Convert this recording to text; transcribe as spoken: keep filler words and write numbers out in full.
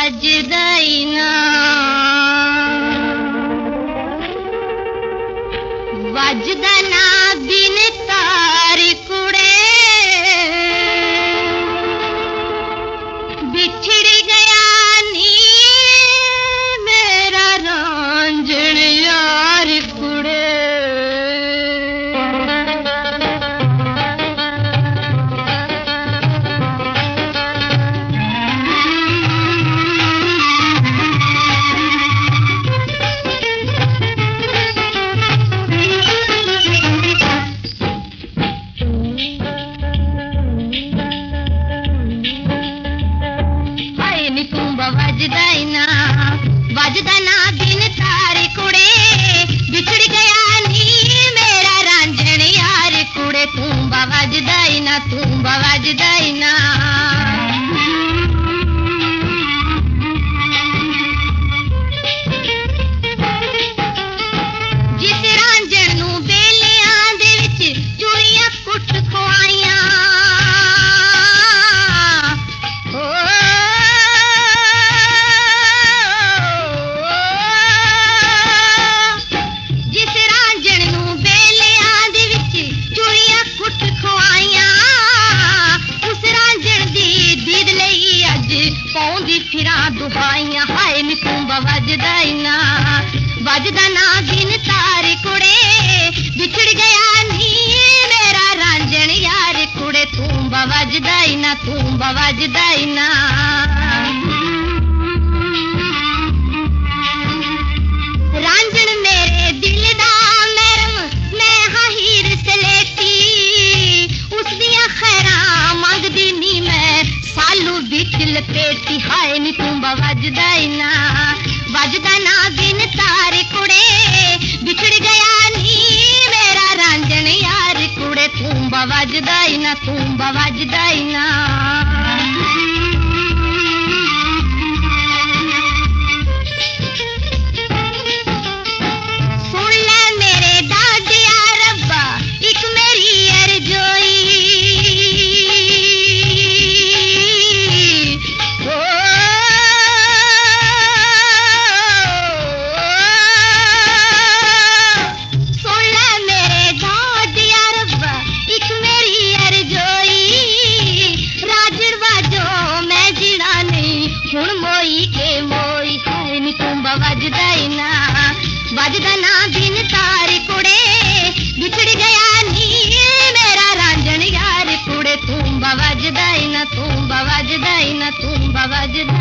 ਵੱਜਦਾ ਈ ਨਾ ਵੱਜਦਾ ਨਾ ਬਿਨ ਤਾਰ ਕੁੜੇ ਵਿਛੜ ਗਿਆ ਨੀ ਮੇਰਾ ਰਾਂਝਣ ਯਾਰ ਕੁੜੇ ਵੱਜਦਾ ਈ ਨਾ ਵੱਜਦਾ ਨਾ ਬਿਨ ਤਾਰ ਕੁੜੇ ਵਿਛੜ ਗਿਆ ਨੀ ਮੇਰਾ ਰਾਂਝਣ ਯਾਰ ਕੁੜੇ ਤੂੰਬਾ ਵੱਜਦਾ ਈ ਨਾ ਤੂੰਬਾ ਵੱਜਦਾ ਈ ਨਾ ਜਿਸ ਰਾਂਝਣ ਨੂੰ ਬੇਲਿਆਂ ਦੇ ਵਿੱਚ ਚੂੜੀਆਂ ਕੁੱਟ ਖਵਾਈਆਂ ਫਿਰਾਂ ਦੁਹਾਈਆਂ ਹਾਏ ਨੀ ਤੂੰਬਾ ਵੱਜਦਾ ਈ ਨਾ ਵੱਜਦਾ ਨਾ ਬਿਨ ਤਾਰ ਕੁੜੇ ਵਿਛੜ ਗਿਆ ਨੀ ਮੇਰਾ ਰਾਂਝਣ ਯਾਰ ਕੁੜੇ ਤੂੰਬਾ ਵੱਜਦਾ ਈ ਨਾ ਤੂੰਬਾ ਵੱਜਦਾ ਈ ਨਾ ਰਾਂਝਣ ਮੇਰੇ ਦਿਲ ਦਾ ਮਰਮ ਮੈਂ ਹਾਂ ਹੀਰ ਸਲੇਟੀ ਉਸ ਦੀਆਂ ਖੈਰਾਂ ਮੰਗਦੀ ਨੀ ਮੈਂ ਸਾਲੂ ਵਿੱਚ ਲਪੇਟੀ ਹਾਏ ਨੀ ਤੂੰਬਾ ਵੱਜਦਾ ਈ ਨਾ ਵੱਜਦਾ ਨਾ ਬਿਨ ਤਾਰ ਕੁੜੇ ਵਿਛੜ ਗਿਆ ਨੀ ਮੇਰਾ ਰਾਂਝਣ ਯਾਰ ਕੁੜੇ ਤੂੰਬਾ ਵੱਜਦਾ ਈ ਨਾ ਤੂੰਬਾ ਵੱਜਦਾ ਈ ਨਾ ਸੁਣ ਲੈ ਮੇਰੇ ਦਾਦਿਆ ਰੱਬਾ ਇੱਕ ਮੇਰੀ ਅਰਜ਼ੋਈ ਹੁਣ ਮੋਈ ਕੇ ਮੋਈ ਹਾਏ ਨੀ ਤੂੰਬਾ ਵੱਜਦਾ ਈ ਨਾ ਵੱਜਦਾ ਨਾ ਬਿਨ ਤਾਰ ਕੁੜੇ ਵਿਛੜ ਗਿਆ ਨੀ ਮੇਰਾ ਰਾਂਝਣ ਯਾਰ ਕੁੜੇ ਤੂੰਬਾ ਵੱਜਦਾ ਈ ਨਾ ਤੂੰਬਾ ਵੱਜਦਾ ਈ ਨਾ ਤੂੰਬਾ ਵੱਜਦਾ